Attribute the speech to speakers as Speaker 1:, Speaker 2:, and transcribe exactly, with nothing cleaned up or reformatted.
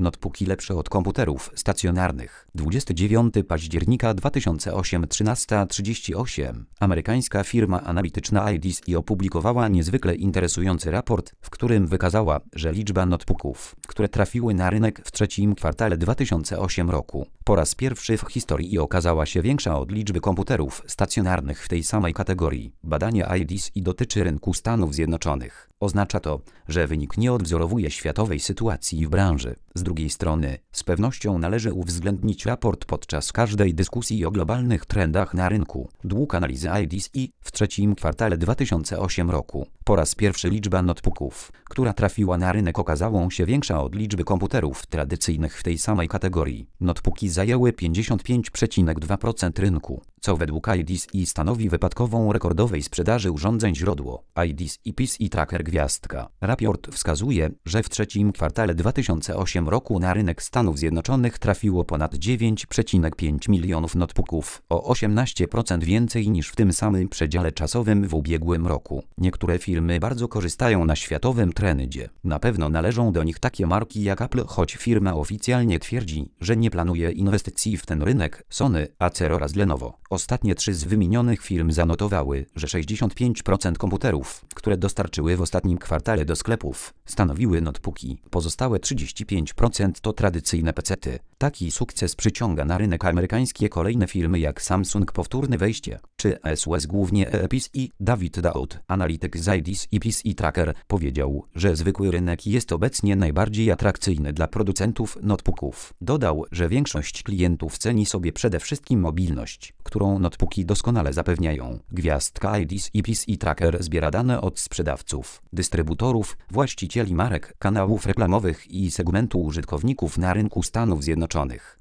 Speaker 1: Notebooki lepsze od komputerów stacjonarnych. dwudziestego dziewiątego października dwa tysiące ósmego, trzynasta trzydzieści osiem. Amerykańska firma analityczna I D C opublikowała niezwykle interesujący raport, w którym wykazała, że liczba notebooków, które trafiły na rynek w trzecim kwartale dwa tysiące ósmego roku, po raz pierwszy w historii okazała się większa od liczby komputerów stacjonarnych w tej samej kategorii. Badanie I D C dotyczy rynku Stanów Zjednoczonych. Oznacza to, że wynik nie odwzorowuje światowej sytuacji w branży. Z drugiej strony, z pewnością należy uwzględnić raport podczas każdej dyskusji o globalnych trendach na rynku. Dług analizy I D C w trzecim kwartale dwa tysiące ósmego roku. Po raz pierwszy liczba notebooków, która trafiła na rynek, okazała się większa od liczby komputerów tradycyjnych w tej samej kategorii. Notebooki zajęły pięćdziesiąt pięć przecinek dwa procent rynku, co według I D C stanowi wypadkową rekordowej sprzedaży urządzeń źródło. I D C P C Tracker Gwiazdka. Raport wskazuje, że w trzecim kwartale dwa tysiące ósmego roku na rynek Stanów Zjednoczonych trafiło ponad dziewięć przecinek pięć milionów notebooków, o osiemnaście procent więcej niż w tym samym przedziale czasowym w ubiegłym roku. Niektóre firmy bardzo korzystają na światowym trendzie. Na pewno należą do nich takie marki jak Apple, choć firma oficjalnie twierdzi, że nie planuje inwestycji w ten rynek. Sony, Acer oraz Lenovo. Ostatnie trzy z wymienionych firm zanotowały, że sześćdziesiąt pięć procent komputerów, które dostarczyły w ostatnim kwartale do sklepów, stanowiły notebooki. Pozostałe trzydzieści pięć procent to tradycyjne pecety. Taki sukces przyciąga na rynek amerykańskie kolejne firmy jak Samsung, powtórne wejście, czy Asus, głównie P C. David Daud, analityk z I D C P C Tracker, powiedział, że zwykły rynek jest obecnie najbardziej atrakcyjny dla producentów notebooków. Dodał, że większość klientów ceni sobie przede wszystkim mobilność, którą notebooki doskonale zapewniają. Gwiazdka I D C P C Tracker zbiera dane od sprzedawców, dystrybutorów, właścicieli marek, kanałów reklamowych i segmentu użytkowników na rynku Stanów Zjednoczonych.